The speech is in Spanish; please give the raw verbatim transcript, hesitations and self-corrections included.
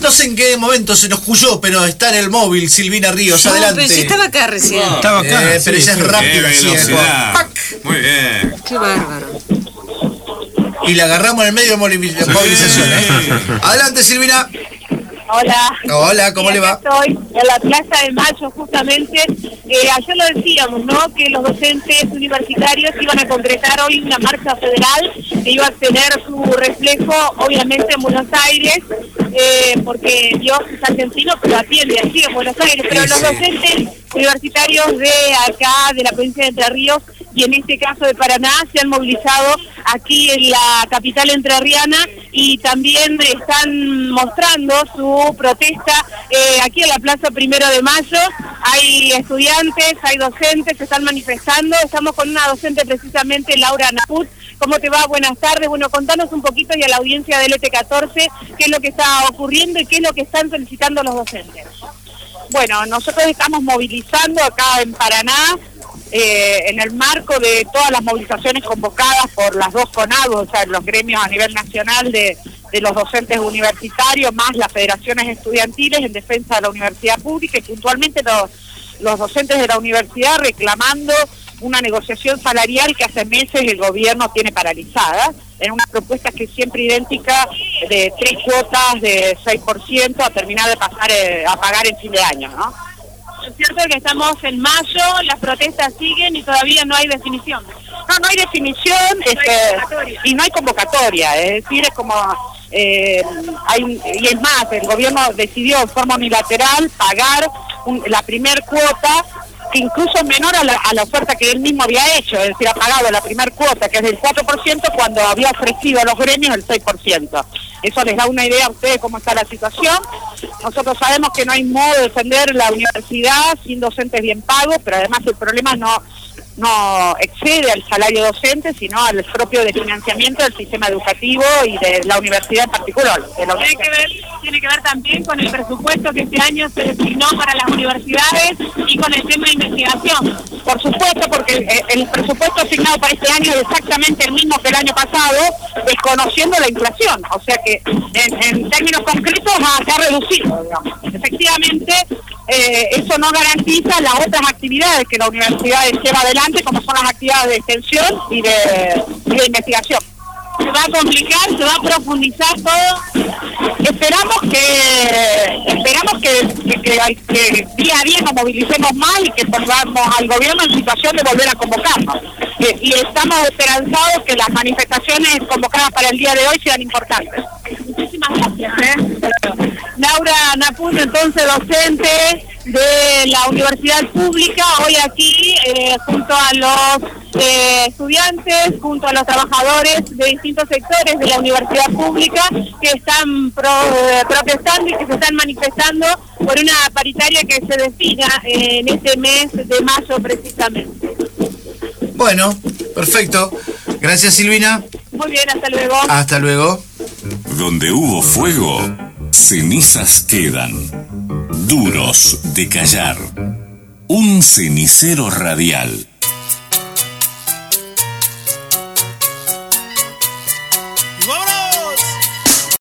no sé en qué momento se nos cuyó, pero está en el móvil Silvina Ríos, no, adelante. Pero si estaba acá recién. No, estaba acá. Eh, pero sí, ella sí, es rápida. qué velocidad. Muy bien. Qué bárbaro. Y la agarramos en el medio de movilización. Sí. ¿eh? Adelante, Silvina. Hola. Hola, ¿cómo Sí, le va? Estoy en la Plaza de Mayo, justamente. Eh, ayer lo decíamos, ¿no? Que los docentes universitarios iban a concretar hoy una marcha federal que iba a tener su reflejo, obviamente, en Buenos Aires, eh, porque Dios es argentino, pero atiende aquí en Buenos Aires. Pero Sí, los sí. docentes universitarios de acá, de la provincia de Entre Ríos, y en este caso de Paraná, se han movilizado aquí en la capital entrerriana y también están mostrando su protesta eh, aquí en la Plaza Primero de Mayo. Hay estudiantes, hay docentes que están manifestando. Estamos con una docente precisamente, Laura Naput. ¿Cómo te va? Buenas tardes. Bueno, contanos un poquito y a la audiencia del E T catorce qué es lo que está ocurriendo y qué es lo que están solicitando los docentes. Bueno, nosotros estamos movilizando acá en Paraná, eh, en el marco de todas las movilizaciones convocadas por las dos CONADU, o sea, los gremios a nivel nacional de, de los docentes universitarios, más las federaciones estudiantiles en defensa de la universidad pública, y puntualmente los, los docentes de la universidad reclamando una negociación salarial que hace meses el gobierno tiene paralizada, en una propuesta que es siempre idéntica de tres cuotas de seis por ciento a terminar de pasar eh, a pagar en fin de año, ¿no? Es cierto que estamos en mayo, las protestas siguen y todavía no hay definición. No, no hay definición, este, y no hay convocatoria, es decir, es como, eh, hay un, y es más, el gobierno decidió en forma unilateral pagar un, la primer cuota, que incluso es menor a la, a la oferta que él mismo había hecho, es decir, ha pagado la primer cuota, que es del cuatro por ciento, cuando había ofrecido a los gremios el seis por ciento. Eso les da una idea a ustedes cómo está la situación. Nosotros sabemos que no hay modo de defender la universidad sin docentes bien pagos, pero además el problema no no excede al salario docente, sino al propio desfinanciamiento del sistema educativo y de la universidad en particular. De la tiene, que ver, tiene que ver también con el presupuesto que este año se designó para las universidades y con el tema de investigación. Por supuesto, porque el, el presupuesto asignado para este año es exactamente el mismo que el año pasado, desconociendo la inflación. O sea que en, en términos concretos se ha reducido, digamos. Efectivamente, eh, eso no garantiza las otras actividades que la universidad lleva adelante, como son las actividades de extensión y de, y de investigación. ¿Se va a complicar? ¿Se va a profundizar todo? Esperamos que esperamos que, que, que, que día a día nos movilicemos más y que pongamos al gobierno en situación de volver a convocarnos. Eh, y estamos esperanzados que las manifestaciones convocadas para el día de hoy sean importantes. Muchísimas gracias. ¿eh? Laura Naput, entonces docente de la Universidad Pública, hoy aquí eh, junto a los eh, estudiantes, junto a los trabajadores de distintos sectores de la Universidad Pública que están pro, eh, protestando y que se están manifestando por una paritaria que se defina eh, en este mes de mayo precisamente. Bueno, perfecto. Gracias, Silvina. Muy bien, hasta luego. Hasta luego. Donde hubo fuego, cenizas quedan, duros de callar. Un cenicero radial.